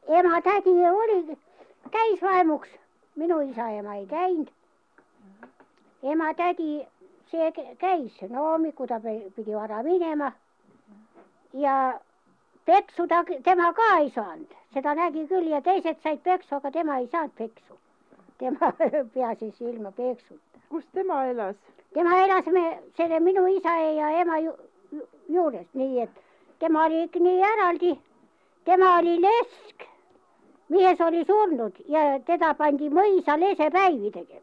ema tädi oli, käis vaimuks, minu isa ema ei käinud. Ema tädi, see käis, no hommikul ta pidi vara minema ja peksu tema ka ei saanud, seda nägi küll ja teised said peksu, aga tema ei saanud peksu. Tema pääses ilma peksuta. Kus tema elas? Tema elas selle minu isa ja ema juures, nii et tema oli ikka nii eraldi. Tema oli lesk, mees oli surnud ja teda pandi mõisa lesepäivi tegema.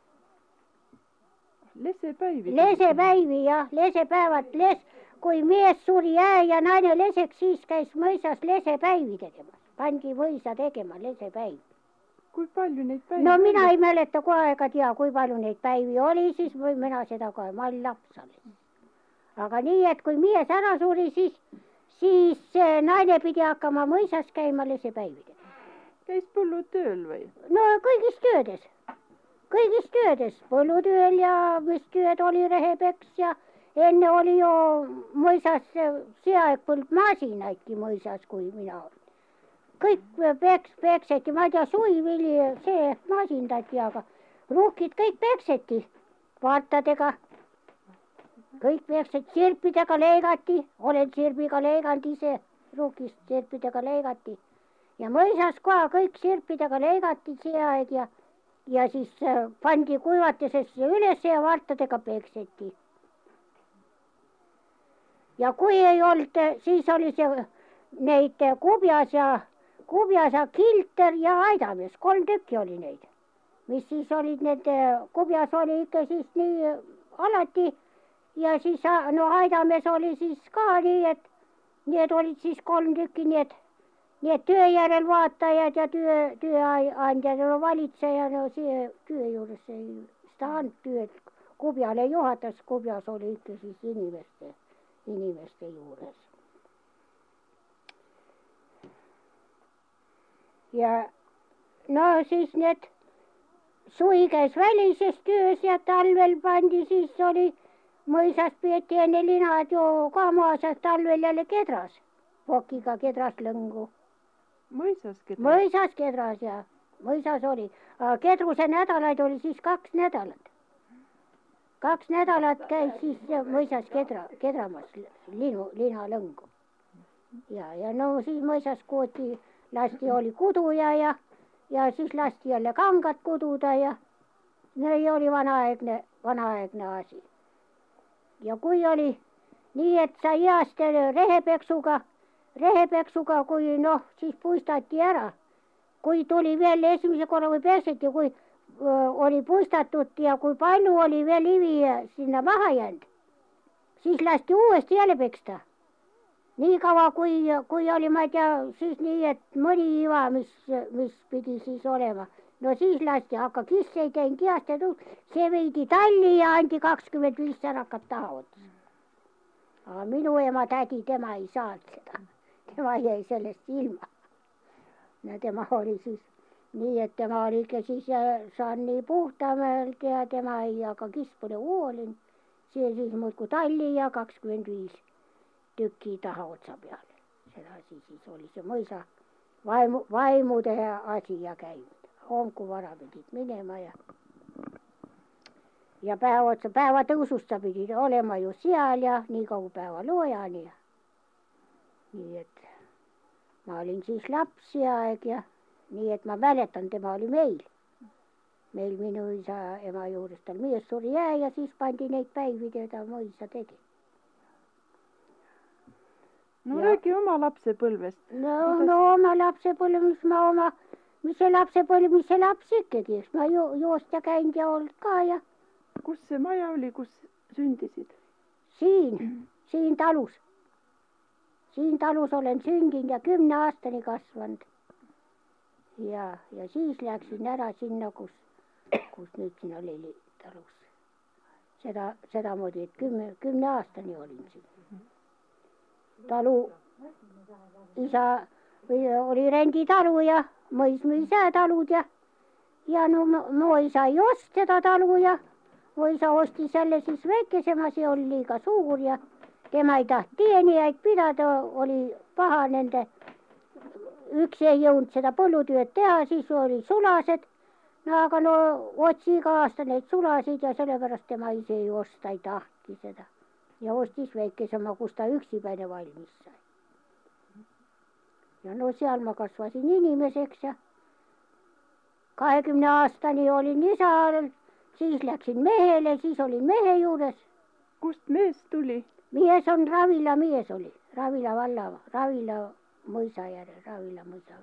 Lesepäivi? Lesepäivi jah, lesepäevad, kui mees suri ja naine leseks, siis käis mõisas lesepäivi tegema. Pandi mõisa tegema lesepäivi. Kui palju neid päivi no mina ei mäleta kohe ega tea, kui palju neid päivi oli, siis või mina seda kohe, ma olin laps alles. Aga nii, et kui mees ära suri, siis naine pidi hakkama mõisas käima lesepäivi tegema. Käis põllutööl või? No kõigis töödes. Kõigis töödes, põllutööl ja mis tööd oli rehepeks ja enne oli ju mõisas see aeg polnud masinaidki mõisas, kui mina olin. Kõik pekseti, ma ei tea, suivili, see masindati, aga ruhkid kõik pekseti vartadega. Kõik pekseti, sirpidega leigati, olen sirpiga leiganud ise, ruhkist sirpidega leigati. Ja mõisas kohe kõik sirpidega leigati see aeg ja siis pandi kuivatisesse üles ja vartadega pekseti. Ja kui ei olnud, siis oli see neid kubjas ja kilter ja aidamees, 3 tükki oli neid. Mis siis olid need, kubjas oli ikka siis nii alati ja siis no aidamees oli siis ka nii, et need olid siis 3 tükki, nii et töö järel vaatajad ja tööandjad ja valitseja, no see töö juures ei saanud tööd, kubjale juhatas, kubjas oli ikka siis inimeste juures. Ja no siis need suvi käis välises töös ja talvel pandi, siis oli mõisas peeti enne linad ju ka maasas talvel jälle kedras, vokiga kedras lõngu. Mõisas kedras? Mõisas kedras ja mõisas oli, aga kedruse nädalaid oli siis 2 nädalat. 2 nädalat käis siis mõisas kedramas linalõngu. Ja no siis mõisas kooti lasti oli kuduja ja siis lasti jälle kangad kududa ja no ei oli vanaaegne asi. Ja kui oli nii, et sai heast rehepeksuga, kui noh, siis puistati ära. Kui tuli veel esimese korra või perseti, kui oli puistatud ja kui palju oli veel ivi sinna maha jäänud, siis lasti uuesti jälle peksta. Nii kaua, kui oli, ma ei tea, siis nii, et mõni iva, mis pidi siis olema. No siis lasti, aga kiss ei teinud kihast ja see veidi talli ja andi 25 särakat taha otsa. Aga minu ema tädi, tema ei saanud seda. Tema jäi sellest ilma. No tema oli siis nii, et tema oli ikka siis saanud nii puhtamalt ja tema ei, aga kiss pole hoolinud. See siis muudku talli ja 25 tükki taha otsa peale. Seda siis oli see mõisa vaimude asi ja käinud. Homku vara pidid minema ja päeva tõususta pidid olema ju seal ja nii kaua päeva loojani. Nii et ma olin siis laps see aeg ja nii, et ma mäletan, tema oli meil minu isa ema juures, tal mees suri ja siis pandi neid päivi, teda mõisa tegi. No räägi oma lapsepõlvest. No oma lapsepõlv, mis see laps ikkagi, eks ma joosta käinud ja olnud ka ja. Kus see maja oli, kus sündisid? Siin talus. Siin talus olen sündinud ja 10 aastani kasvanud. Ja siis läksin ära sinna, kus nüüd siin oli talus. Seda moodi, et 10 aastani olin siin. Talu, isa oli renditalu ja mõis ise talud ja no mu isa ei ost seda talu ja mu isa ostis jälle siis väikesema, see oli liiga suur ja tema ei taht teenijaid pidada, oli paha nende üks ei jõudnud seda põllutööd teha, siis oli sulased. No aga no otsi iga aasta neid sulasid ja sellepärast tema ise ei osta ei tahti seda. Ja ostis väikesema, kus ta üksipäine valmis sai. Ja no seal ma kasvasin inimeseks ja 20 aastani olin isal, siis läksin mehele, siis olin mehe juures. Kust mees tuli? Mies on Ravila mies oli, Ravila valla, Ravila mõisa järel, Ravila mõisa.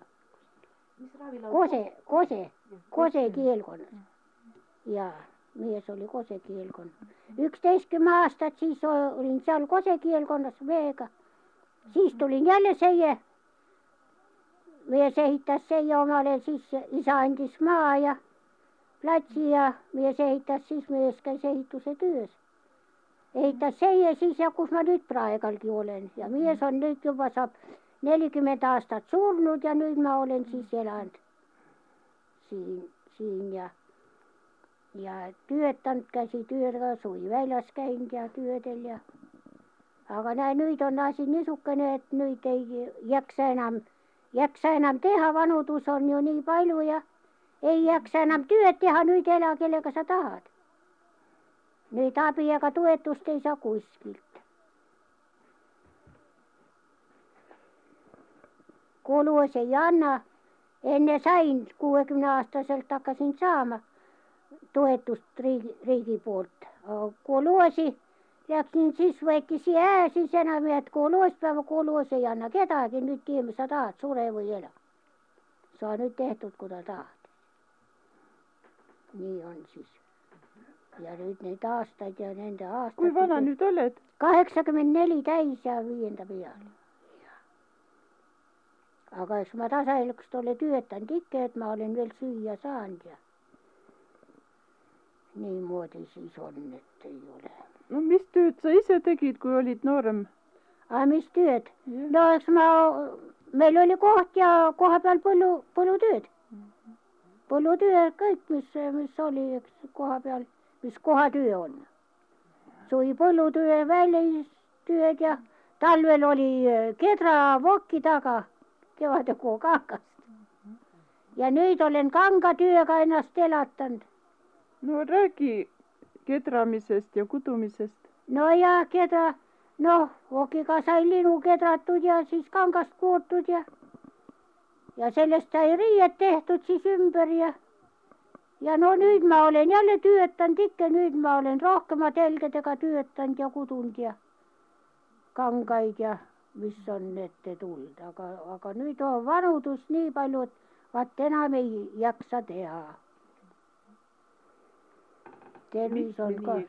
Kose kielkonnas. Ja mies oli Kose kielkonnas. 11 aastat siis olin seal Kose kielkonnas mehega. Siis tulin jälle seie. Mies ehitas seie omale, siis isa andis maa ja platsi ja mies ehitas, siis mies käis ehituse töös. Ehitas seie siis ja kus ma nüüd praegalgi olen. Ja mies on nüüd juba saab 40 aastat surnud ja nüüd ma olen siis elanud siin ja töötanud, käsi tööga, suvi väljas käinud ja töödel ja. Aga näe, nüüd on asi niisugune, et nüüd ei jaksa enam teha, vanudus on ju nii palju ja ei jaksa enam tööd teha, nüüd ela kellega sa tahad. Nüüd abi ega toetust ei saa kuskilt. Kuluus ei anna, enne sain 60-aastaselt hakkasin saama toetust riigi poolt. Kuluusi läksin siis võeti siia siis enam, et kuluus ei anna kedagi, nüüd teeme sa tahad, sure või ela. Saa nüüd tehtud, kui ta tahad. Nii on siis. Ja nüüd neid aastaid ja nende aastaid. Kui vana nüüd oled? 84 täis ja 5. peal. Aga eks ma tasaeluks ole töötanud ikka, et ma olen veel süüa saanud ja niimoodi siis on, et ei ole. No mis tööd sa ise tegid, kui olid noorem? Mis tööd? No eks meil oli koht ja koha peal põllutööd. Põllutöö kõik, mis oli eks koha peal, mis kohatöö on. Suvi põllutöö, välistööd ja talvel oli kedra vokki taga. Kevade kuu kangast. Ja nüüd olen kangatööga ennast elatanud. No räägi kedramisest ja kudumisest. No ja kedra, vokiga sai linu kedratud ja siis kangast kuotud ja sellest sai riied tehtud siis ümber ja no nüüd ma olen jälle töötanud ikka, nüüd ma olen rohkema telgedega töötanud ja kudunud ja kangaid ja mis on ette tulnud, aga nüüd on vanudus nii palju, et vaat enam ei jaksa teha. Tervis on ka.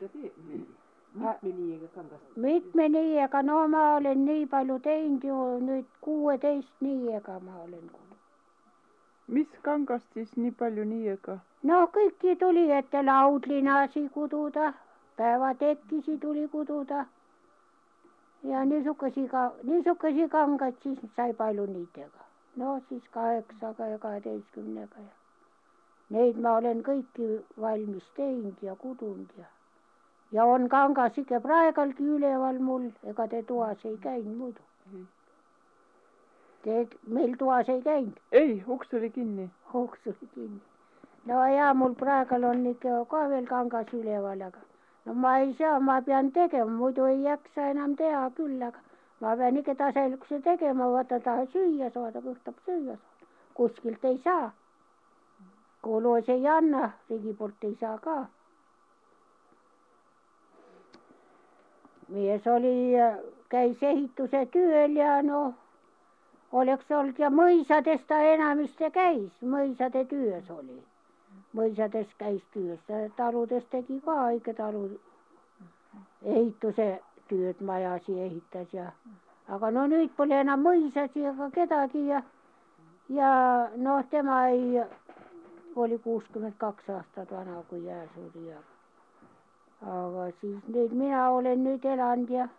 Mitme niiega, no ma olen nii palju teinud ju, nüüd 16 niiega ma olen. Mis kangast siis nii palju niiega? No kõiki tuli ette laudlinasi kududa, päevatekkisi tuli kududa. Ja niisugasi kangaid siis sai palju niitega. No siis 8 ja 12 ja. Neid ma olen kõiki valmis teinud ja kudunud ja on kangas ikka praegalgi üleval mul, ega te toas ei käinud muidu. Meil toas ei käinud? Ei, uks oli kinni. Uks oli kinni. No ja mul praegal on ikka ka veel kangas üleval, aga no ma ei saa, ma pean tegema, muidu ei jaksa enam teha küll, aga ma pean ikka tasaelukse tegema, vaata taha süüa saada, kõhtab süüa saada. Kuskilt ei saa. Kuluus ei anna, riigi poolt ei saa ka. Mies käis ehituse tööl ja oleks olnud ja mõisades ta enamiste käis, mõisade töös oli. Mõisades käis töös, taludes tegi ka ikka ehituse tööd majasi ehitas ja. Aga no nüüd pole enam mõisasi ega kedagi ja tema oli 62 aastat vana, kui suri. Aga siis nüüd mina olen nüüd elanud ja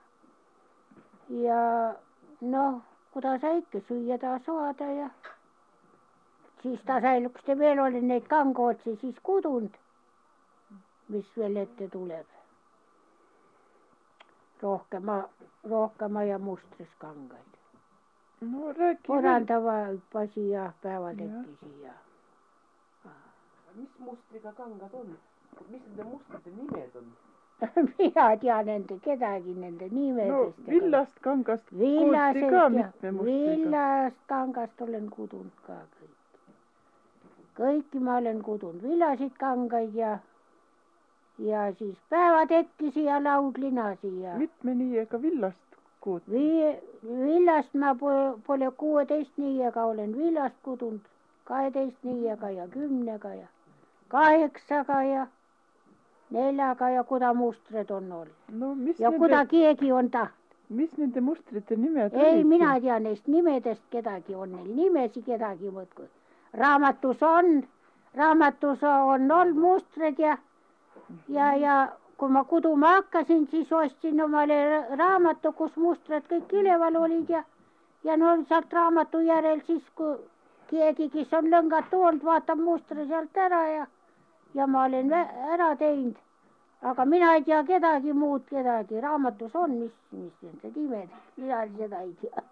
kuda sa ikka süüa taha saada ja siis tasaeluks veel olen neid kangootsi siis kudunud, mis veel ette tuleb. Rohkema ja mustris kangaid. No räägi veel. Porandava hüppasin ja päeva tekkisin ja. Mis mustriga kangad on? Mis nende mustrite nimed on? Mina tean nende kedagi nende No nimedest. villast kangast kuulti ka mitme mustriga. Villast kangast olen kudunud ka kõik. Kõiki ma olen kudunud, villasid kangaid ja siis päeva tekkisin ja laudlinasin ja. Mitme niiega villast kuulti? Villast ma pole 16 niiega olen villast kudunud, 12 niiega ja 10 ja 8 ja 4 ja kuda mustred on olnud. No mis Ja kuda keegi on tahtnud. Mis nende mustrite nimed Ei, olid? mina tean neist nimedest kedagi on neil nimesi kedagi muudkui. Raamatus on olnud mustred ja kui ma kuduma hakkasin, siis ostsin omale raamatu, kus mustred kõik üleval olid ja no sealt raamatu järel siis, kui keegi, kes on lõngad toonud, vaatab mustre sealt ära ja ma olen ära teinud. Aga mina ei tea kedagi muud, raamatus on, mis nende nimed, mina seda ei tea.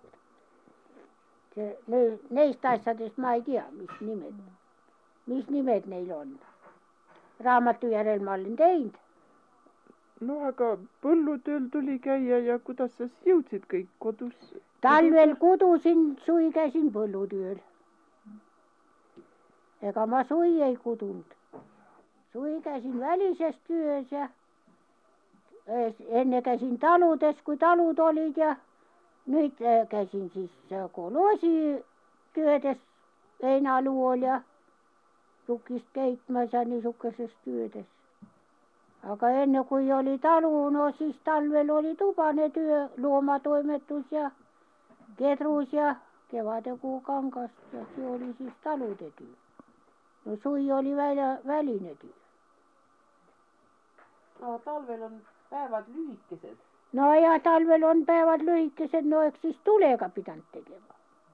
Neist asjadest ma ei tea, mis nimed neil on. Raamatu järel ma olen teinud. No aga põllutööl tuli käia ja kuidas sa siis jõudsid kõik kodus? Talvel kudusin, suvi käisin põllutööl. Ega ma suvi ei kudunud. Suvi käisin välises töös ja enne käisin taludes, kui talud olid ja nüüd käisin siis koloosi töödes heinaluul ja tukist keitmas ja niisukeses töödes. Aga enne kui oli talu, no siis talvel oli tubane töö, loomatoimetus ja kedrus ja kevadekuu kangast ja see oli siis talude töö. No suvi oli väline töö. No talvel on päevad lühikesed. No ja talvel on päevad lühikesed, no eks siis tulega pidanud tegema.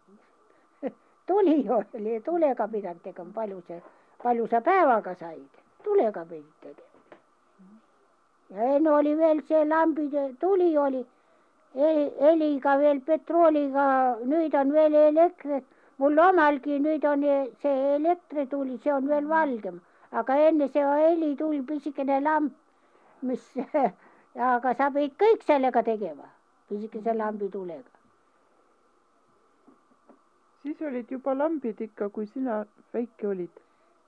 Tuli oli, tulega pidanud tegema, palju sa päevaga said, tulega pidid tegema. Ja enne oli veel see lambide tuli oli, heliga veel petrooliga, nüüd on veel elektri, mul omalgi nüüd on see elektrituli, see on veel valgem, aga enne see helituli pisikene lamp, mis, aga sa pidid kõik sellega tegema, pisikese lambi tulega. Siis olid juba lambid ikka, kui sina väike olid?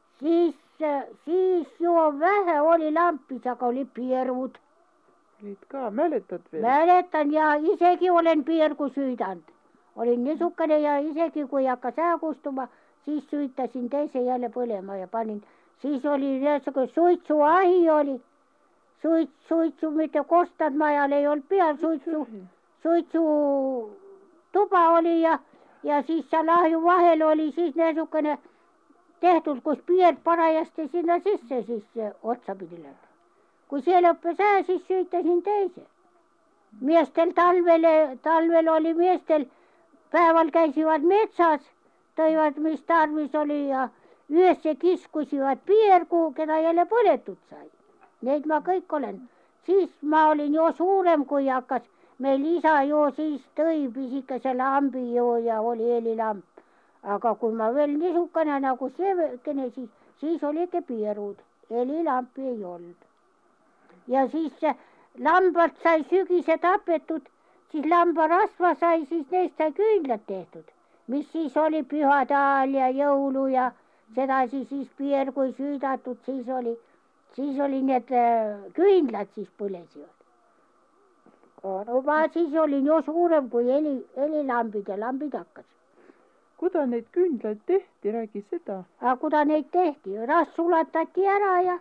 Siis ju vähe oli lampis, aga oli piirud. Olid ka, mäletad veel? Mäletan ja isegi olen piirgu süüdanud. Olin niisukene ja isegi kui hakkas häägustuma, siis süütasin teise jälle põlema ja panin. Siis oli niisugune suitsuahi oli. Suitsu, mitte kostad majal ei olnud peal, suitsu tuba oli ja siis seal ahju vahel oli siis niisugune tehtud, kus piirt parajasti sinna sisse siis otsapidi läbi. Kui see lõppes ära, siis süütasin teise. Meestel talvel oli meestel, päeval käisivad metsas, tõivad mis tarvis oli ja yösse kiskusivad piirgu, keda jälle põletud sai. Neid ma kõik olen. Siis ma olin jo suurem, kui hakkas. Meil isa jo siis tõi pisikese lambi jo ja oli helilamp. Aga kui ma veel niisukene nagu seekene, siis oli ikka piirud. Helilampi ei olnud. Ja siis lambad sai sügise tapetud, siis lambarasva sai, siis neist sai küünlad tehtud. Mis siis oli pühade ajal ja jõulu ja sedasi siis piirgui süüdatud, siis oli need küünlad siis põlesivad. No ma siis olin jo suurem kui helilambid ja lambid hakkas. Kuda neid küünlaid tehti, räägi seda. Aga kuda neid tehti? Rasv sulatati ära ja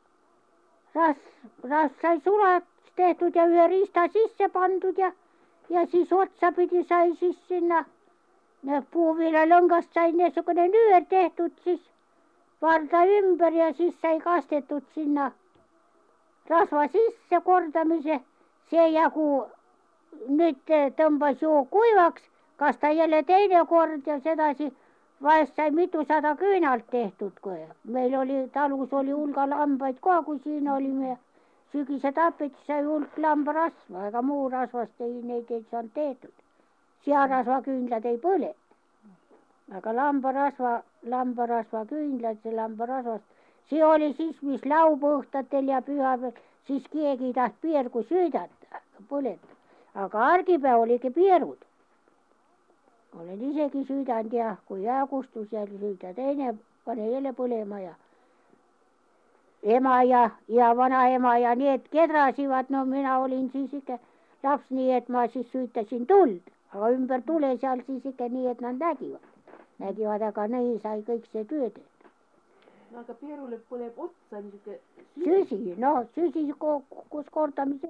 rasv sai sulaks tehtud ja ühe riista sisse pandud ja siis otsapidi sai siis sinna puuviljalõngast sai niisugune nüür tehtud siis varda ümber ja siis sai kastetud sinna rasva sisse kordamise. See jagu nüüd tõmbas ju kuivaks, kas ta jälle teine kord ja sedasi vahest sai mitusada küünalt tehtud, kui meil oli talus oli hulga lambaid ka, kui siin olime sügise tapeti sai hulk lambarasva, ega muu rasvast neid ei saanud tehtud. searasvaküünlad ei põle. Aga lambarasvaküünlad, see lambarasvast, see oli siis, mis laupäevõhtatel ja pühapäeval, siis keegi ei tahtnud piergu süüdata, põletada. Aga argipäev oligi pierud. Olen isegi süüdanud ja kui jääkustus ja süüda teine, pane jälle põlema ja ema ja vanaema ja need kedrasivad, no mina olin siis ikka laps, nii et ma siis süütasin tuld, aga ümber tule seal siis ikka nii, et nad nägivad, aga nii sai kõik see töö tehtud. No aga pierule põleb otsa niisugune süsi, no süsi koos kordamise.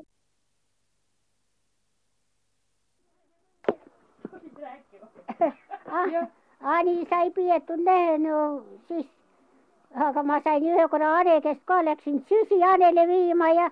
Ani sai pidettud lehe, no siis, aga ma sain ühe korra Ane käest ka, läksin süsi Anele viima ja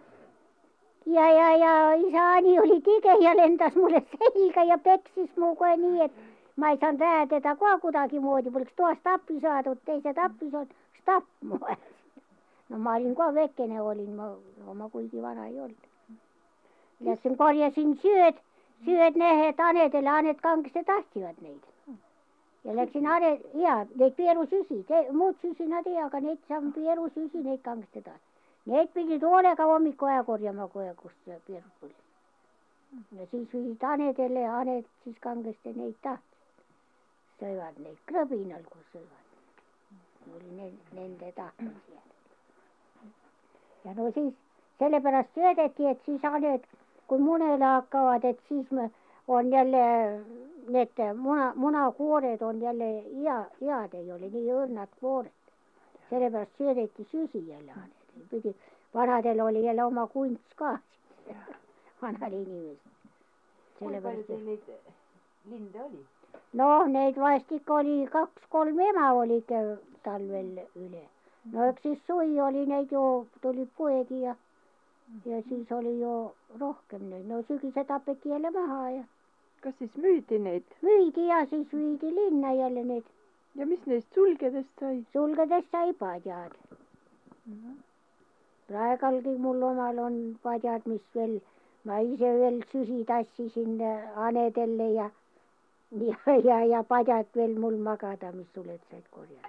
isa Ani oli tige ja lendas mulle selga ja peksis mu kohe nii, et ma ei saanud räädeda ka kuidagimoodi, poleks toast appi saadud, teised appi saadud, tapma. No ma olin ka väikene olin, ma kuigi vana ei olnud. Läksin korjasin sööd nehed Anedele, Aned kangesti tahtsid neid. Ja läksin neid pierusüsi, muud süsi nad ei, aga neid saab pierusüsi, neid kangesti tahtsid. Need pidid hoolega hommiku aja korjama kohe, kus pierud tuli. Ja siis viisid Anedele ja Aned siis kangesti neid tahtsid. Sõivad neid krõbinal, kus sõivad. Oli nende tahtmas jäänud. Ja no siis sellepärast söödeti, et siis Aned, kui munele hakkavad, et siis on jälle need munakoored on jälle head, ei ole nii õrnad koored. Sellepärast söödeti süsi jälle Anedel. Vanadel oli jälle oma kunst ka, vanal inimesel. Kui palju teil neid linde oli? No neid vahest ikka oli 2-3 ema oli ikka talvel üle. No eks siis suvi oli neid ju, tulid poegi ja siis oli ju rohkem neid. No sügise tapeti jälle maha ja. Kas siis müüdi neid? Müüdi ja siis viidi linna jälle neid. Ja mis neist sulgedest sai? Sulgedest sai padjad. Praegalgi mul omal on padjad, mis veel, ma ise veel süsi tassisin Anedelle ja padjad veel mul magada, mis suled said korjata.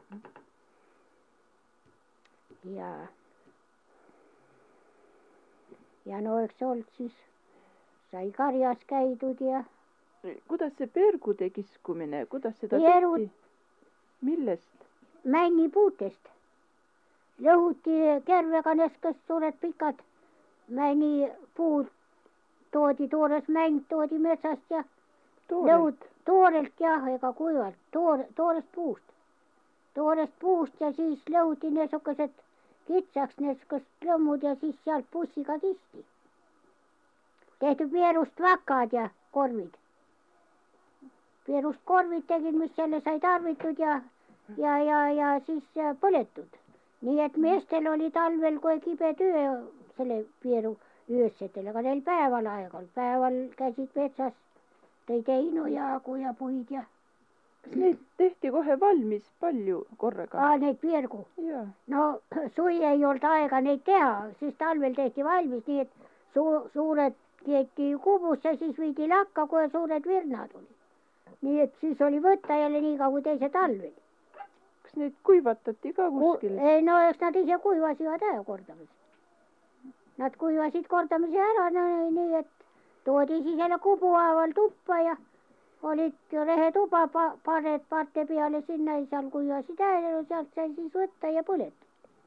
Ja no eks olnud siis, sai karjas käidud ja. Kuidas see pergude kiskumine, kuidas seda tehti? Millest? Männipuutest. Lõhuti kervega neskast suured pikad männipuud, toodi toores mäng, toodi metsast ja toorelt jah, ega kuivalt, toorest puust ja siis lõhuti niisugused kitsaks niisugused lõmmud ja siis sealt pussiga kisti. Tehti pierust vakad ja korvid. Pierust korvid tegid, mis jälle sai tarvitud ja siis põletud. Nii et meestel oli talvel kohe kibe töö selle pieru öösetel, aga neil päeval aeg-ajalt. Päeval käisid metsas, tõid heinu ja puid ja. Kas neid tehti kohe valmis palju korraga? Neid piergu? Jaa. No suvi ei olnud aega neid teha, siis talvel tehti valmis, nii et suured keeti kubusse, siis viidi lakka, kohe suured virnad oli. Nii et siis oli võtta jälle nii kaua kui teise talvel. Kas neid kuivatati ka kuskil? Ei, no eks nad ise kuivasivad ära kordamise. Nad kuivasid kordamise ära, nii et toodi siis jälle kubuhaaval tuppa ja olid rehetuba parte peale sinna ja seal kuivasid ära, sealt sai siis võtta ja põletada.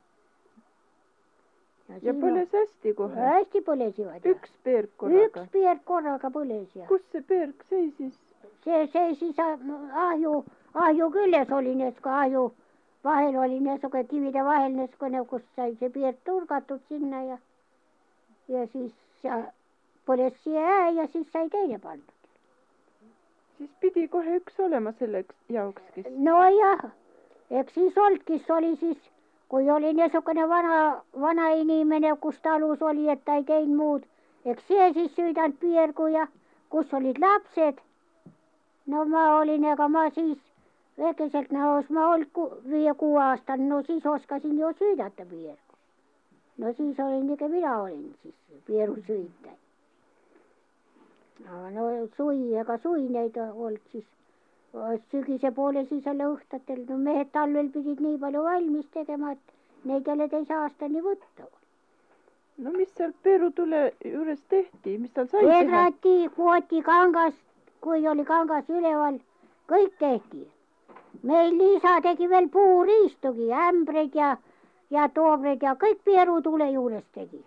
Ja põles hästi kohe? Hästi põlesivad. Üks peerg korraga? Üks peerg korraga põles ja. Kus see peerg seisis? See seisis ahju küljes oli nesko, ahju vahel oli nesko, kivide vahel nesko, kus sai see peerg turgatud sinna ja siis põles siia ja siis sai teine pandud. Siis pidi kohe üks olema selleks jaoks, kes... No jah, eks siis olidki, oli siis, kui oli niisugune vana inimene, kus talus oli, et ta ei teinud muud, eks see siis süüdanud piergu ja kus olid lapsed. No ma olin, ega ma siis väikeselt, no ma olnud 5-6 aastane, no siis oskasin ju süüdata piergu. No siis olin ikka, mina olin siis pieru süütaja. aga no ega suvi neid olnud siis. Sügise poole siis jälle õhtatel, no mehed talvel pidid nii palju valmis tegema, et neid jälle teise aastani võtta. no mis seal Peerutule juures tehti, mis seal sai teha? Kedrati, kooti kangast, kui oli kangas üleval, kõik tehti. Meil Liisa tegi veel puuriistugi, ämbreid ja toobreid ja kõik Peerutule juures tegi.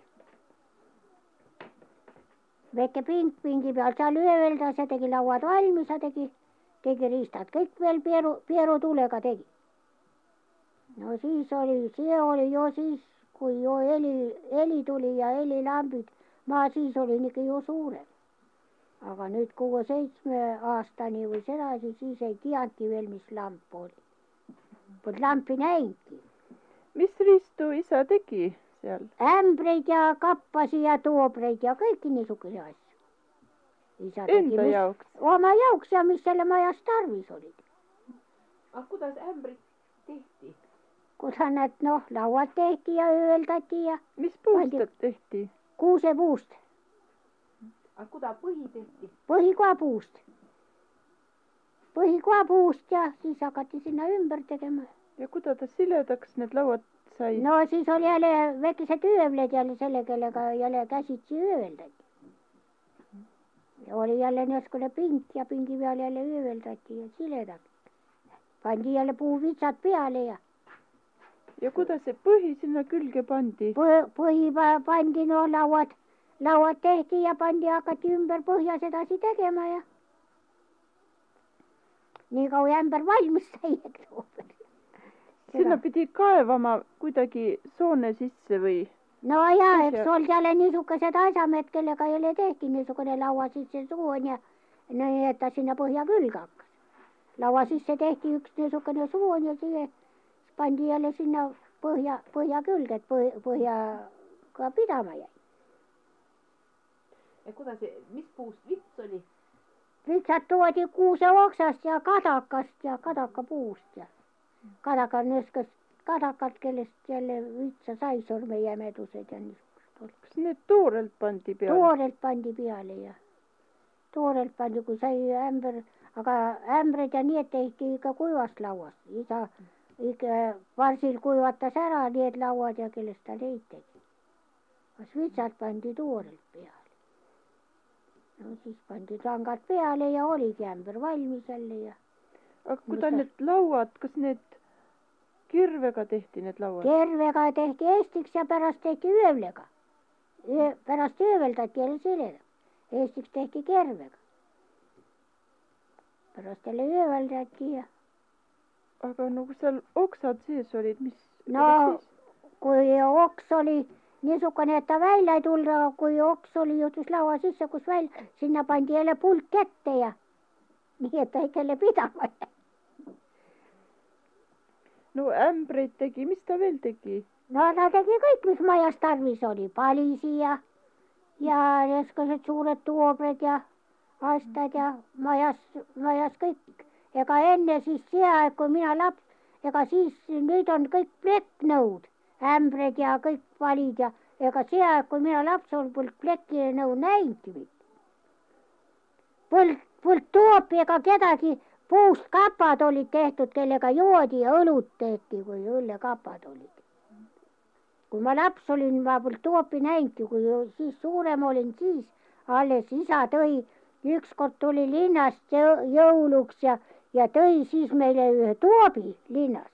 Väike pingi peal seal ööveldas ja tegi lauad valmis ja tegi riistad, kõik veel Peerutulega tegi. No siis oli, see oli jo siis, kui jo heli tuli ja helilambid, siis olin ikka ju suurem. Aga nüüd 6-7 aastani või sedasi, siis ei teadki veel, mis lamp oli. Pole lampi näinudki. Mis riistu isa tegi seal? Ämbreid ja kappasi ja toobreid ja kõiki niisugune asju. Enda jaoks? Oma jaoks ja mis selle majas tarvis olid. aga kuidas ämbrid tehti? Kuidas nad lauad tehti ja ööldati ja. Mis puust tehti? Kuusepuust. aga kuidas põhi tehti? Põhi ka puust. Põhi ka puust ja siis hakati sinna ümber tegema. Ja kuidas ta siledaks need lauad sai? No siis oli jälle väikesed öövled jälle selle, kellega jälle käsitsi ööveldati. Ja oli jälle niisugune pink ja pingi peal jälle ööveldati ja siledaks. Pandi jälle puuvitsad peale ja. Ja kuidas see põhi sinna külge pandi? Põhi pandi, lauad tehti ja pandi, hakati ümber põhjas edasi tegema ja. Nii kaua ämber valmis sai, eks. Sinna pidi kaevama kuidagi soone sisse või? No jaa, eks olnud jälle niisugused asamed, kellega jälle tehti niisugune laua sisse suun ja nii, et ta sinna põhja külge hakkas. Laua sisse tehti üks niisugune suun ja siis pandi jälle sinna põhja külge, et põhja ka pidama jäi. ja kuidas see, mis puust vits oli? Vitsad toodi kuuse oksast ja kadakast ja kadakapuust ja kadaka niisugust kadakat, kellest jälle vitsa sai, sormejämedused ja niisugust oli. Kas need toorelt pandi peale? Toorelt pandi peale ja toorelt pandi, kui sai ämber, aga ämbreid ja need tehti ikka kuivast lauast. Isa ikka varsil kuivatas ära need lauad ja kellest ta neid tegi. Kas vitsad pandi toorelt peale. No siis pandi tangad peale ja oligi ämber valmis jälle ja. Aga kuidas need lauad, kas need kirvega tehti need lauad? Kirvega tehti eestiks ja pärast tehti öövlega. Pärast ööveldati jälle sellega. Eestiks tehti kirvega. Pärast jälle ööveldati ja. Aga kui seal oksad sees olid, mis? No kui oks oli niisugune, et ta välja ei tulnud, aga kui oks oli juhtus laua sisse, kus välja, sinna pandi jälle pulk ette ja nii, et ta ei kelle pidama jäi. No ämbreid tegi, mis ta veel tegi? No ta tegi kõik, mis majas tarvis oli, palisi ja niisugused suured toobred ja astad ja majas kõik. Ega enne siis see aeg, kui mina laps, ega siis nüüd on kõik plekknõud, ämbred ja kõik palid ja ega see aeg, kui mina laps olen, polnud plekkinõu näinudki. Polnud toopi ega kedagi. Puust kapad olid tehtud, kellega joodi ja õlut tehti, kui õllekapad olid. Kui ma laps olin, ma polnud toopi näinudki, kui siis suurem olin, siis alles isa tõi, ükskord tuli linnast jõuluks ja tõi siis meile ühe toobi linnast.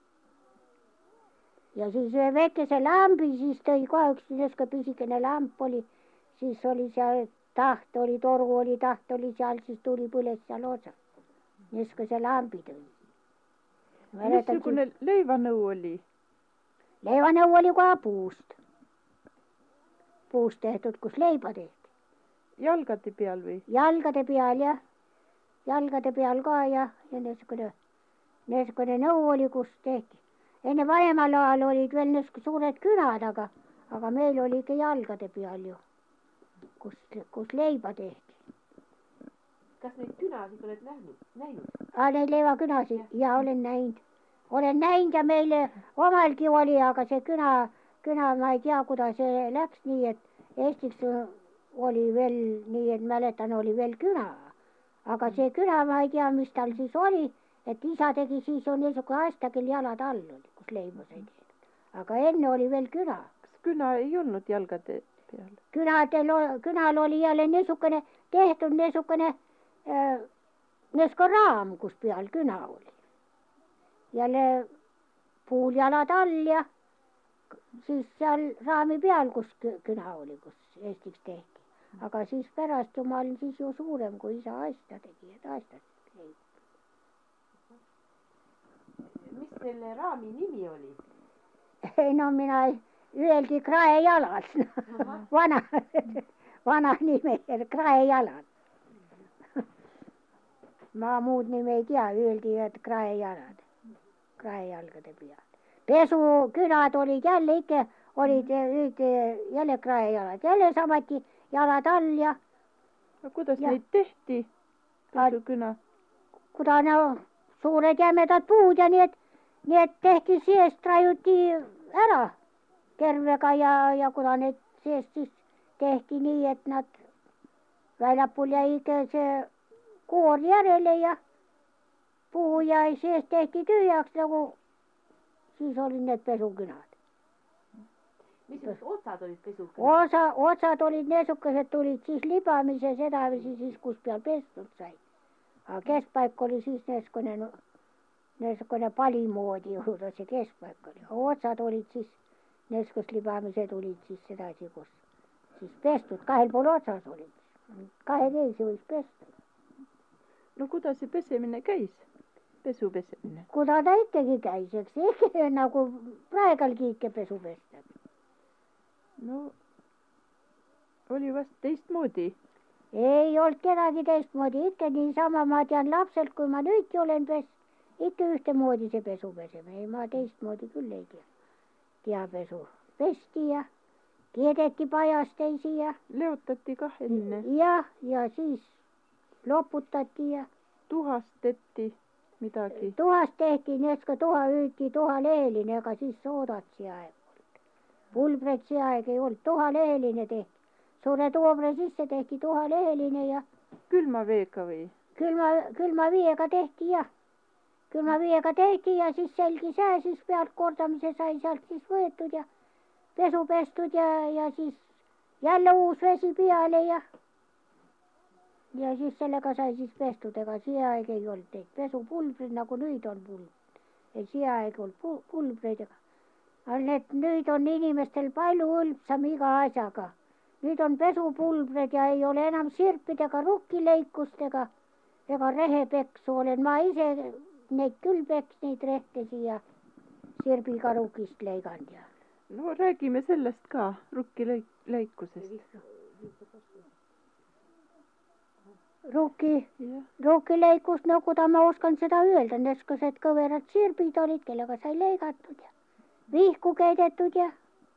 Ja siis ühe väikese lambi, siis tõi ka üks niisugune pisikene lamp oli, siis oli seal taht, oli toru, oli taht, oli seal, siis tuli põles seal otsas. Niisuguse lambi tõi. Missugune leivanõu oli? Leivanõu oli ka puust. Puust tehtud, kus leiba tehti. Jalgade peal või? Jalgade peal ja. Jalgade peal ka ja niisugune nõu oli, kus tehti. Enne vanemal ajal olid veel niisugune suured künad, aga meil oli ikka jalgade peal ju, kus leiba tehti. Kas neid künasid oled näinud? Neid leivakünasid? Ja olen näinud. Olen näinud ja meile omalgi oli, aga see küna, ma ei tea, kuidas see läks nii, et Eestiks oli veel nii, et mäletan, oli veel küna. Aga see küna, ma ei tea, mis tal siis oli, et isa tegi siis ju niisugune aasta, kel jalad all oli, kus leiba sai tehtud. Aga enne oli veel küna. Kas küna ei olnud jalgade peal? Künal oli jälle niisugune tehtud niisugune raam, kus peal küna oli. Jälle puuljalad all ja siis seal raami peal, kus küna oli, kus Eestiks tehti. Aga siis pärast ma olin siis ju suurem, kui isa aasta tegi, et aastast leib. Mis selle raami nimi oli? No mina öeldi kraejalad. Vana nimi, kraejalad. Ma muud nimi ei tea, öeldi, et kraejalad. Kraejalgade peal. Pesukünad olid jälle ikka, olid jälle kraejalad. Jälle samuti jalad all ja... Kuidas neid tehti, pesuküna? Kuda suured jämedad puud ja need tehti seest, raiuti ära tervega ja kuda need seest siis tehti nii, et nad väljapool jäi ikka see koor järele ja puu jäi seest tehti tühjaks, nagu siis olid need pesukünad. Mis otsad olid pesukünad? Otsad olid niisugused, tulid siis libamise sedavisi siis, kus peal pestud sai. Aga keskpaik oli siis niisugune palimoodi juurde, see keskpaik oli. Otsad olid siis, niisugust libamised olid siis sedasi, kus siis pestud, kahel pool otsas olid. Kahe teisi võis pesta. No kuidas see pesemine käis? Pesu pesemine? Kuda ta ikkagi käis, eks ikka nagu praegalgi ikka pesu pestab. No oli vast teistmoodi. Ei olnud kedagi teistmoodi, ikka niisama ma tean lapselt, kui ma nüüdki olen ikka ühtemoodi see pesu peseme. Ei, ma teistmoodi küll ei tea pesu. Pesti ja keedeti pajas teisi ja... Leotati kah enne? Ja siis loputati ja... Tuhasteti midagi? Tuhast tehti, neska tuha hüüti tuhaleheline, aga siis soodat see aeg olnud. Pulbret see aeg ei olnud, tuhaleheline tehti. Suure toobre sisse tehti tuhaleheline ja... Külma veega või? Külma veega tehti ja... Külma veega tehti ja siis selgi sää, siis pealt kordamise sai sealt siis võetud ja pesu pestud ja siis jälle uus vesi peale ja siis sellega sai siis pestud, ega see aeg ei olnud neid pesupulbrid, nagu nüüd on pulbrid. Ei see aeg olnud pulbreid, aga nüüd on inimestel palju hõlpsam iga asjaga. Nüüd on pesupulbrid ja ei ole enam sirpidega, rukkileikustega ega rehepeksu olen ma ise neid küll peks, neid rehtesi ja sirbiga rukist leiganud ja... No räägime sellest ka, rukkileikusest. Rukkileikust, no kuda ma oskan seda öelda, neskased kõverad sirbid olid, kellega sai leigatud ja vihku keedetud ja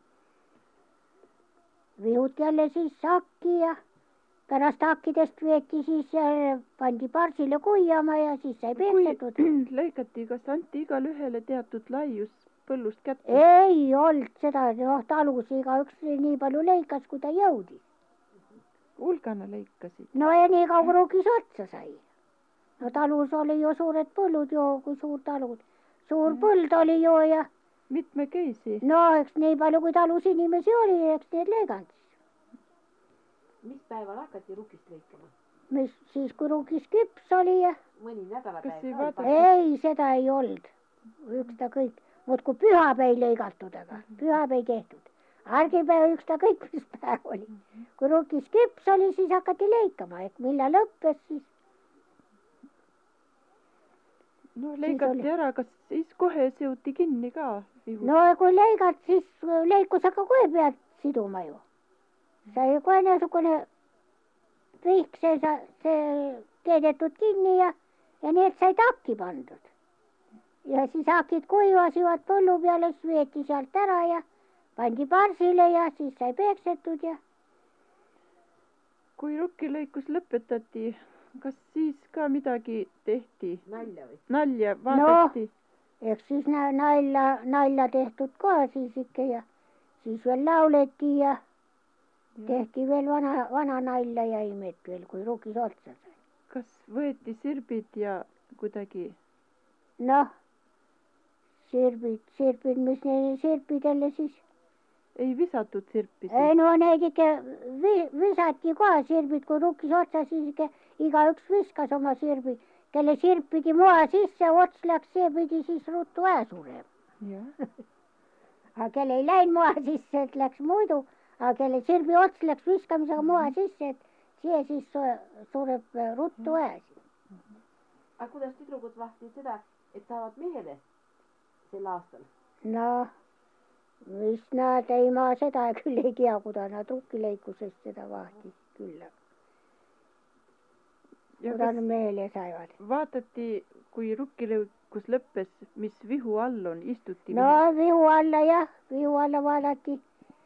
vihut jälle siis sakki ja pärast hakkidest veeti siis ja pandi parsile kuiama ja siis sai peetud. Leigati, kas anti igale ühele teatud laius põllust kätte? Ei olnud seda, talus igaüks nii palju leikas, kui ta jõudis. Hulgana leikasid? No ja nii kaua rukis otsa sai. No talus oli ju suured põllud ju, kui suur talud. Suur põld oli ju ja... Mitmekeisi? No eks nii palju, kui talus inimesi oli, eks need leiganud. Mis päeval hakati rukist leikama? Mis siis, kui rukis küps oli ja... Mõni nädalapäev? Ei, seda ei olnud. Üksta kõik. Muud kui pühapäi leigatud, aga pühapäi tehtud. Argipäev üksta kõik, mis päev oli. Kui rukis küps oli, siis hakati leikama. Ehk millal lõppes siis... No leigati ära, kas siis kohe seoti kinni ka? No kui leigat, siis leikusega kohe pead siduma ju. Sai kohe niisugune vihk, see keedetud kinni ja need sai takki pandud. Ja siis hakid kuivasivad põllu peale, siis veeti sealt ära ja pandi parsile ja siis sai peeksetud ja... Kui rukkileikus lõpetati, kas siis ka midagi tehti? Nalja või? Nalja vaadati? No, eks siis nalja tehtud ka siis ikka ja siis veel lauleti ja tehti veel vana nalja ja imet veel, kui rukis otsa sai. kas võeti sirbid ja kuidagi? noh, sirbid, mis neile sirpidele siis? ei visatud sirpi? ei no neid ikka visati ka sirbid, kui rukis otsa, siis ikka igaüks viskas oma sirbi. kelle sirp pidi moa sisse, ots läks, see pidi siis ruttu ära surema. aga kelle ei läinud moa sisse, et läks muidu, aga kelle sirbi ots läks viskamisega moa sisse, et see siis sureb ruttu ära. aga kuidas tüdrukud vahtisid seda, et saavad mehele sel aastal? noh, mis nad, ei ma seda küll ei tea, kuidas nad rukkileikusest seda vahtisid küll. kuidas nad mehele saivad? vaadati, kui rukkileikus lõppes, mis vihu all on, istuti? no vihu alla jah, vihu alla vaadati,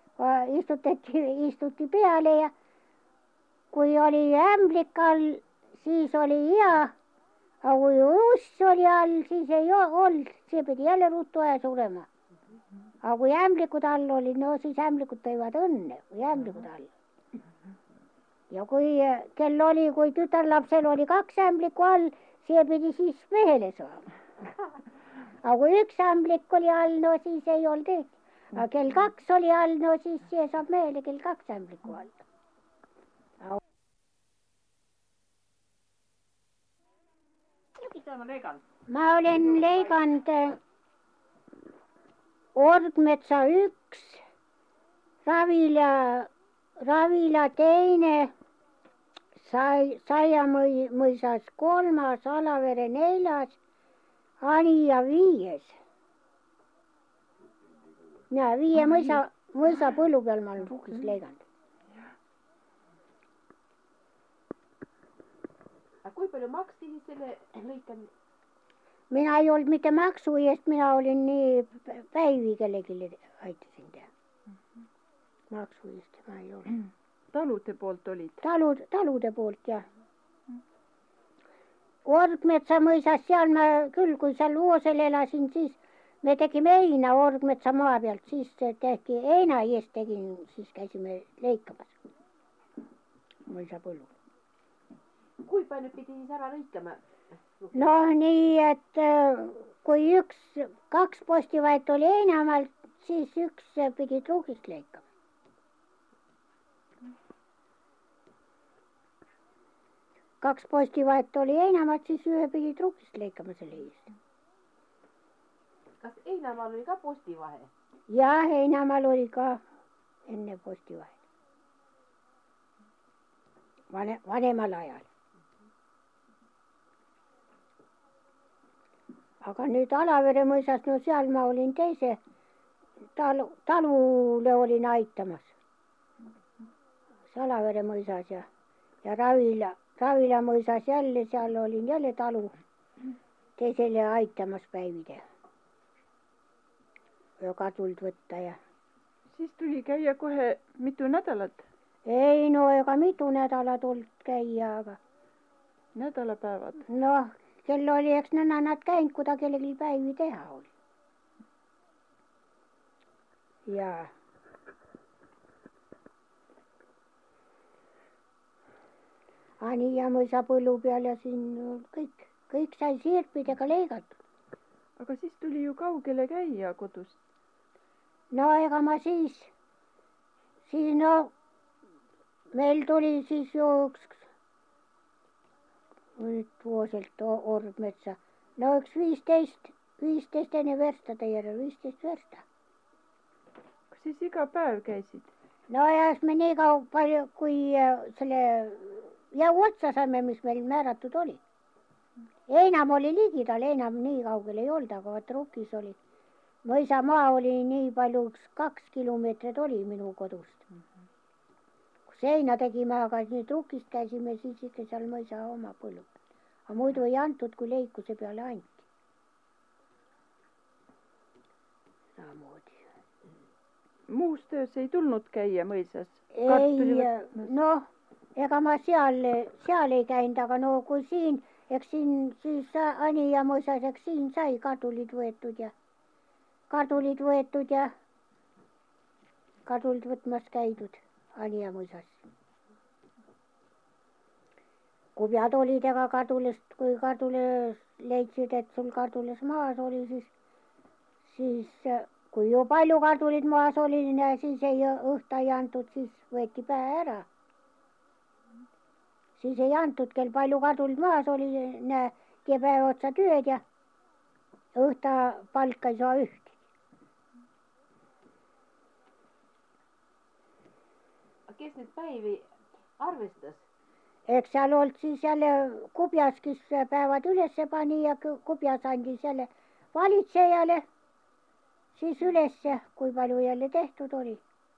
istuti peale ja kui oli ämblik all, siis oli hea, aga kui uss oli all, siis ei olnud, see pidi jälle ruttu ära surema. aga kui ämblikud all olid, no siis ämblikud tõivad õnne, kui ämblikud all. ja kui kui tütarlapsel oli 2 ämblikku all, see pidi siis mehele saama. aga kui 1 ämblik oli all, no siis ei olnud ehk. aga kell 2 oli all, no siis see saab mehele kell 2 ämblikku all. ma olen lõiganud Ordmetsa 1, Ravila 2, Saiamõisas 3, Alavere 4, Anija 5. ja 5 mõisa põllu peal ma olen rukkis lõiganud. aga kui palju maksti siis selle lõikamine? mina ei olnud mitte maksu eest, mina olin nii päivi kellelegi aitasin teha. maksu eest ma ei olnud. talude poolt olid? talude poolt jah. Orgmetsa mõisas, seal ma küll, kui seal Voosel elasin, siis me tegime heina Orgmetsa maa pealt, siis tehti heina eest tegin, siis käisime lõikamas mõisapõllul. kui palju pidi siis ära lõikama? noh, nii et kui 2 postivahet oli heinamaalt, siis 1 pidi trukist lõikama. Kaks postivahet oli heinamaalt, siis 1 pidi trukist lõikama selle eest. kas heinamaal oli ka postivahe? jah, heinamaal oli ka enne postivahet. vanemal ajal. aga nüüd Alavere mõisas, no seal ma olin teise talule olin aitamas. Alavere mõisas ja Ravila mõisas jälle, seal olin jälle talu teisele aitamas päivide. kadult võtta ja. siis tuli käia kohe mitu nädalat? ei no ega mitu nädalat olnud käia, aga. nädalapäevad? noh, kel oli, eks nad käinud, kui ta kellelgi päivi teha oli. jaa. Anija mõisa põllu peal ja siin kõik sai sirpidega lõigatud. aga siis tuli ju kaugele käia kodust? no ega ma siis no meil tuli siis ju nüüd Vooselt Orgmetsa, no üks 15 enne verstade järel, 15 versta. kas siis iga päev käisid? no ja siis me nii palju, kui selle jõu otsa saime, mis meil määratud oli. enam oli ligidal, enam nii kaugel ei olnud, aga vaat Rukis oli. mõisamaa oli nii palju, 2 kilomeetrit oli minu kodust. kus heina tegime, aga nüüd Rukist käisime, siis ikka seal mõisa oma põllu. aga muidu ei antud, kui lõikuse peale anti. samamoodi. muus töös ei tulnud käia mõisas? ei, noh, ega ma seal ei käinud, aga no kui siin, eks siin siis Anija mõisas, eks siin sai kadulid võetud ja kadulid võtmas käidud. Anija mõisas. Kubjad olid ega Kardulest, kui Kardules leidsid, et sul Kardules maas oli, siis kui ju palju Kardulid maas oli, siis ei õhta ei antud, siis võeti päe ära. Siis ei antud, kel palju Kardulid maas oli, tee päev otsa tööd ja õhta palka ei saa ühtegi. Kes neid päivi arvestas? Eks seal olnud siis jälle Kubjas, kes päevad ülesse pani ja Kubjas andis jälle valitsejale siis ülesse, kui palju jälle tehtud oli.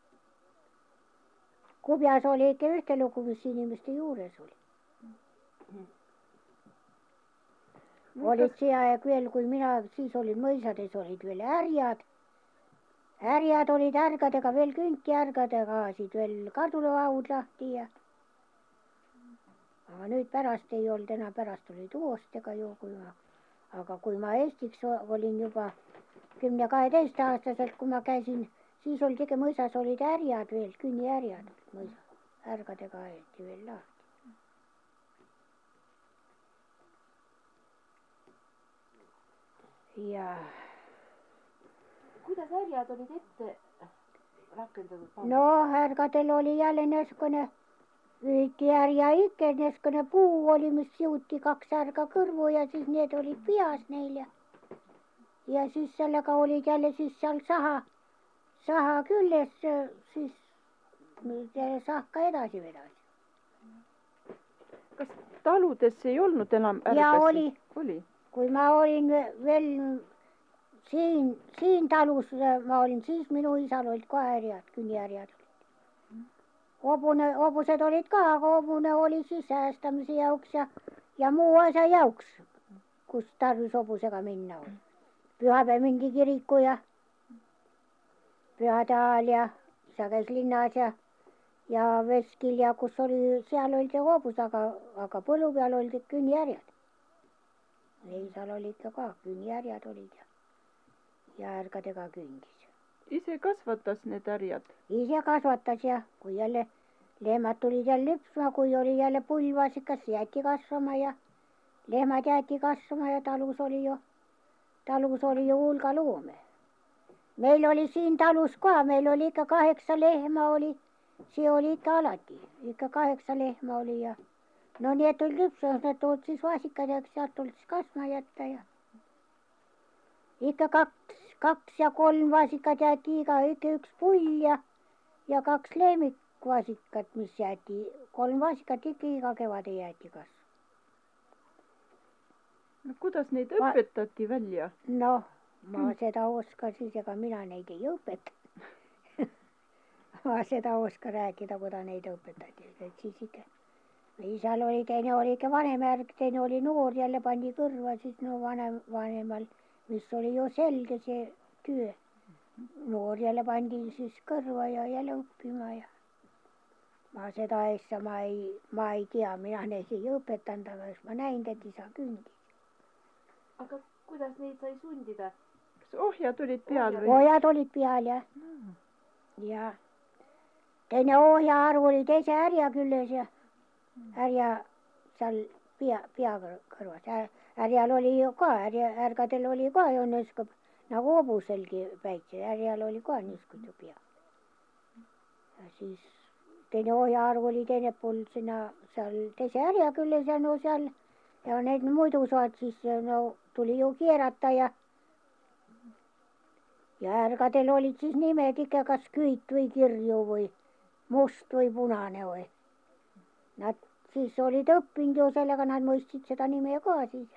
Kubjas oli ikka ühte lugu, mis inimeste juures oli. Olid see aeg veel, kui mina siis olin mõisades, olid veel härjad. Härjad olid ärgadega, veel küntiärgadega, asid veel Kardulahaud lahti ja aga nüüd pärast ei olnud enam, pärast olid uostega ju, aga kui ma Eestiks olin juba 10-12-aastaselt, kui ma käisin, siis olid ikka mõisas olid härjad veel, künnihärjad mõisas, ärgadega aeti veel lahti. Ja kuidas härjad olid ette rakendatud? No ärgadel oli jälle niisugune ühiti härja ikka, niisugune puu oli, mis jõuti 2 ärga kõrvu ja siis need olid peas neil ja siis sellega olid jälle siis seal saha küljes, siis sahka edasi vedas. Kas taludes ei olnud enam ärgasi? Ja oli. Kui ma olin veel siin talus, ma olin siis, minu isal olid ka härjad, künnihärjad. Hobused olid ka, aga hobune oli siis säästamise jauks ja muu asja jauks, kus tarvis hobusega minna oli. Pühapäev mindi kiriku ja pühade ajal ja isa käis linnas ja veskil ja kus oli, seal oli see hobus, aga põllu peal olid künnihärjad. Isal olid ka künnihärjad olid ja ärgadega kündis. Ise kasvatas need härjad? Ise kasvatas ja kui jälle lehmad tulid jälle lüpsma, kui oli jälle pulvasikas, jäeti kasvama ja lehmad jäeti kasvama ja talus oli ju hulga loome. Meil oli siin talus ka, meil oli ikka 8 lehma oli, see oli ikka alati, ikka 8 lehma oli ja no nii, et oli lüpsamas, need tulid siis vasikad ja sealt tulid siis kasvama jätta ja ikka 2 ja 3 vasikat jäeti ikka 1 pull ja 2 lemmikvasikat, mis jäeti, 3 vasikat ikka iga kevade jäeti kasvama. No kuidas neid õpetati välja? No, ma seda oskan siis, ega mina neid ei õpeta. Ma seda oskan rääkida, kuida neid õpetati, et siis ikka. Isal oli, teine oli ikka vanem ärg, teine oli noor, jälle pandi kõrva, siis no vanemal, mis oli ju selge see töö. Noor jälle pandi siis kõrva ja jälle õppima ja ma seda asja ma ei tea, mina neid ei õpetanud, aga ma näinud, et isa kündis. Aga kuidas neid sai sundida? Kas ohjad olid peal või? Ohjad olid peal ja teine ohja arv oli teise härja küljes ja härja seal pea kõrvas. Härjal oli ju ka, ärgadel oli ka ju niisugune, nagu hobuselgi päitse, härjal oli ka niisugune pea. Ja siis teine ohja arv oli teine pool sinna seal teise härja küljes ja no seal ja need muidu saad siis no tuli ju keerata ja ärgadel olid siis nimed ikka kas Küit või Kirju või Must või Punane või. Nad siis olid õppinud ju sellega, nad mõistsid seda nime ka siis.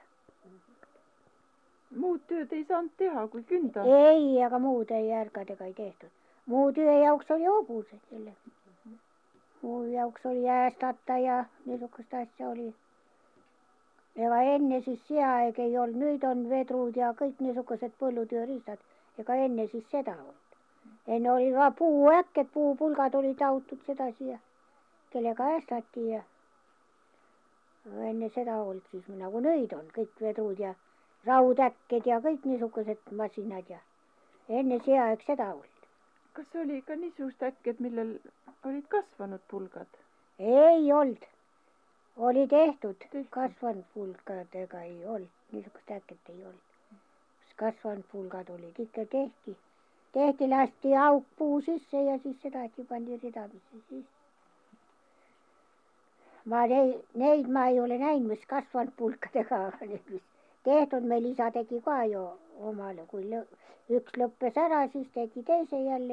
Muud tööd ei saanud teha kui künda? Ei, aga muud ei ärgadega ei tehtud. Muu töö jaoks oli hobused jälle. Muu jaoks oli jäästata ja niisugust asja oli. Ega enne siis see aeg ei olnud, nüüd on vedrud ja kõik niisugused põllutööriistad, ega enne siis seda olnud. Enne oli ka puuäkked, puupulgad olid autud sedasi ja kellega ästati ja enne seda olnud siis nagu nüüd on kõik vedrud ja raudäkked ja kõik niisugused masinad ja enne see aeg seda olnud. kas oli ka niisugust äkki, et millel olid kasvanud pulgad? Ei olnud. Oli tehtud. Kasvanud pulgadega ei olnud. Niisugust äkket ei olnud. Kasvanud pulgad olid. Ikka tehti. Tehti, lasti auk puu sisse ja siis sedasi pandi ridamisi sisse. Neid ma ei ole näinud, mis kasvanud pulkadega, aga need tehtud meil isa tegi ka ju omale, kui üks lõppes ära, siis tegi teise jälle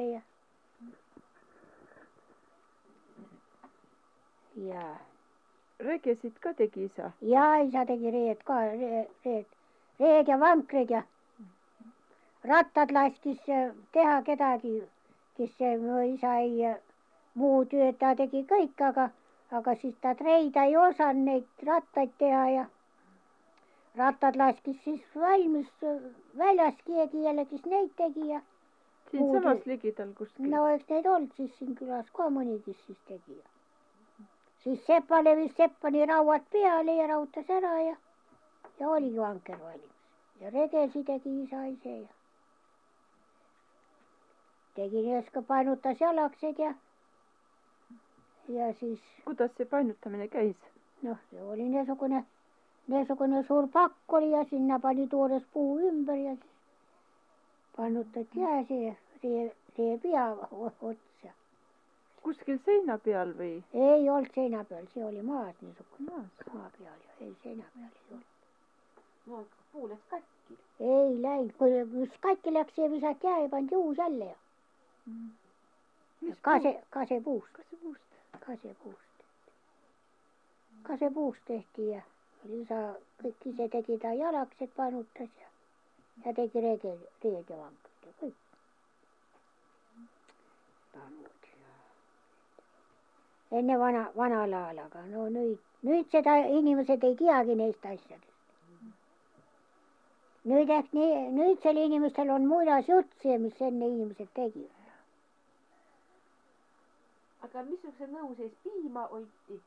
ja. Regesid ka tegi isa? Ja isa tegi reed ka, reed ja vankrid ja rattad laskis teha kedagi, kes mu isa ei muu tööd, ta tegi kõik, aga siis ta treida ei osanud neid rattaid teha ja rattad laskis siis valmis väljas keegi jälle, kes neid tegi ja. Siin samas ligidal kuskil? No eks neid olnud siis siin külas ka mõni, kes siis tegi ja. Siis Sepa levis Seppani rauad peale ja rautas ära ja oligi vanker valmis. Ja regesi tegi isa ise ja. Tegi neeska painutas jalaksed ja siis. Kuidas see painutamine käis? Noh, see oli niisugune suur pakk oli ja sinna pani toores puu ümber ja siis painutati ja see pea otsa. Kuskil seina peal või? Ei olnud seina peal, see oli maas niisugune. Maa peal ja ei seina peal ei olnud. No puu läks katki. Ei läinud, kui katki läks, see visati ja pandi uus jälle ja. Kasepuust tehti ja isa kõik ise tegi ta jalaksed painutas ja tegi reed ja vankrid ja kõik. Enne vanal ajal, aga no nüüd seda inimesed ei teagi neist asjadest. Nüüdsel inimestel on muidas jutt see, mis enne inimesed tegi. Aga missuguse nõu sees piima hoiti?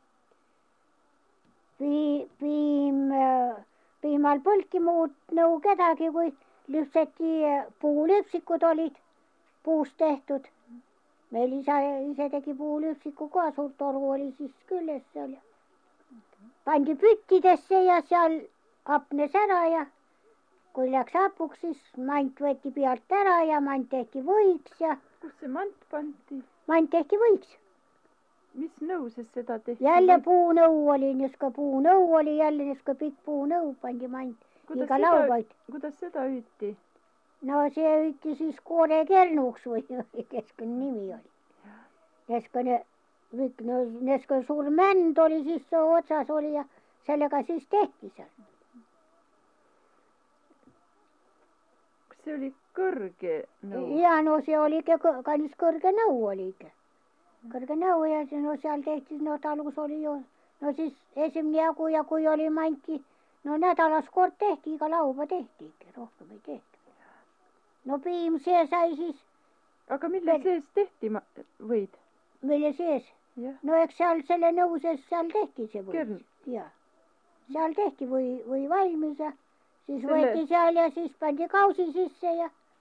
Piimal polnudki muud nõu kedagi, kui lüpseti, puulüpsikud olid puust tehtud. Meil isa ise tegi puulüpsiku ka, suur toru oli siis küljes seal. Pandi püttidesse ja seal hapnes ära ja kui läks hapuks, siis mant võeti pealt ära ja mant tehti võiks ja. Kus see mant pandi? Mant tehti võiks. Mis nõu siis seda tehti? Jälle puunõu oli, jälle niisugune pikk puunõu pandi mant. Kuidas seda hüüti? No see hüüti siis koorekernuks või keskune nimi oli. Niisugune suur mänd oli siis otsas oli ja sellega siis tehti seal. Kas see oli kõrge nõu? Ja no see oli kallis kõrge nõu oli ikka. Kõrge nõu ja no seal tehti, no talus oli ju, no siis esimene jagu ja kui oli manti, no nädalas kord tehti, iga lauba tehti ikka, rohkem ei tehti. No piim see sai siis. Aga mille sees tehti võid? Mille sees? No eks seal selle nõu sees seal tehti see võid. Ja, seal tehti või valmis ja siis võeti seal ja siis pandi kausi sisse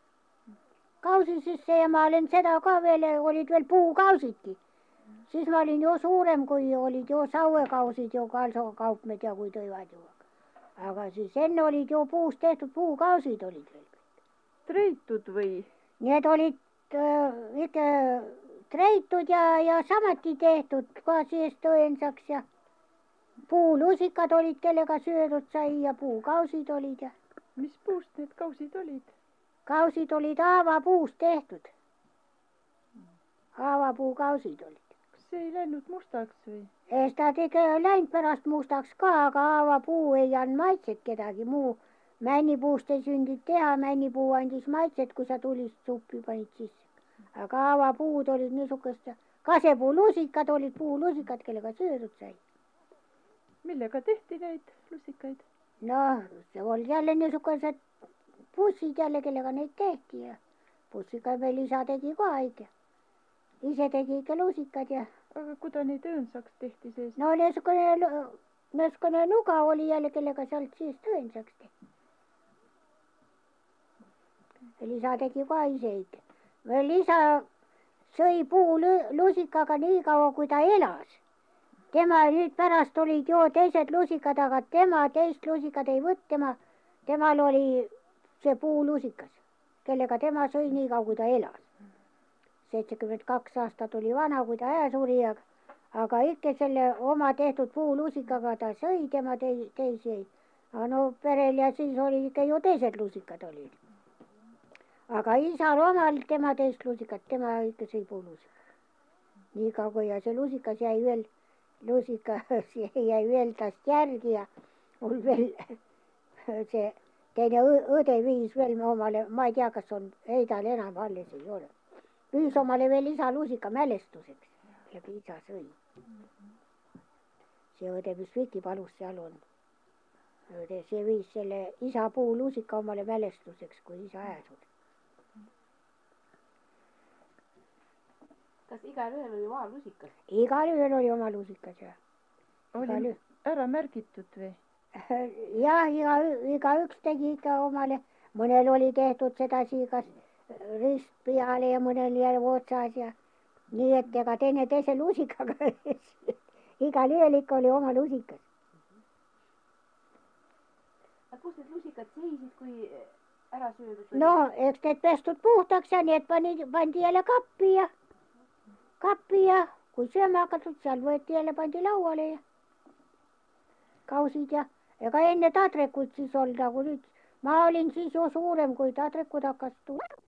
ja ma olen seda ka veel, olid veel puukausidki. Siis ma olin ju suurem, kui olid ju sauekausid ju kaupmed ja kui tõivad ju. Aga siis enne olid ju puust tehtud, puukausid olid veel. Treitud või? Need olid ikka treitud ja samuti tehtud ka sees tõensaks ja puulusikad olid, kellega söödud sai ja puukausid olid ja. Mis puust need kausid olid? Kausid olid haavapuust tehtud. Haavapuukausid olid. Kas see ei läinud mustaks või? Seda tegi läinud pärast mustaks ka, aga haavapuu ei andnud maitset kedagi muu. Männipuust ei sündinud teha, männipuu andis maitset, kui sa tulist suppi panid sisse. Aga haavapuud olid niisugust, kasepuulusikad olid puulusikad, kellega söödud sai. Millega tehti neid lusikaid? No, see oli jälle niisugused pussid jälle, kellega neid tehti ja pussiga meil isa tegi ka ikka. Ise tegi ikka lusikad ja. Aga kuida neid õõnsaks tehti sees? No niisugune nuga oli jälle, kellega sealt sees õõnsaks tehti. Isa tegi ka ise ikka. Veel isa sõi puulusikaga nii kaua, kui ta elas. Tema nüüd pärast olid ju teised lusikad, aga tema teist lusikat ei võtnud, temal oli see puulusikas, kellega tema sõi nii kaua, kui ta elas. 72 aastat oli vana, kui ta ära suri, aga ikka selle oma tehtud puulusikaga ta sõi, tema teisi ei. No perel ja siis oli ikka ju teised lusikad olid. Aga isal omal tema teist lusikat, tema ikka sõi puulusika. Nii kaua ja see lusikas jäi veel tast järgi ja mul veel see teine õde viis veel omale, ma ei tea, kas on, ei tal enam alles ei ole. Viis omale veel isa lusika mälestuseks, läbi isa sõi. See õde, mis Vikipalus seal on. See viis selle isa puulusika omale mälestuseks, kui isa ääsud. Kas igal ühel oli oma lusikas? Igal ühel oli oma lusikas, jah. Oli ära märgitud või? Jah, iga üks tegi ikka omale. Mõnel oli tehtud sedasi kas rist peale ja mõnel jälle otsas ja nii, et ega teise lusikaga igal ühel ikka oli oma lusikas. Aga kus need lusikad seisid, kui ära söödud? No, eks need pestud puhtaks ja need pandi jälle kappi ja kui sööma hakatud, seal võeti jälle pandi lauale ja kausid ja ega enne tadrekut siis olnud, nagu nüüd. Ma olin siis ju suurem, kui tadrekud hakkas tulema.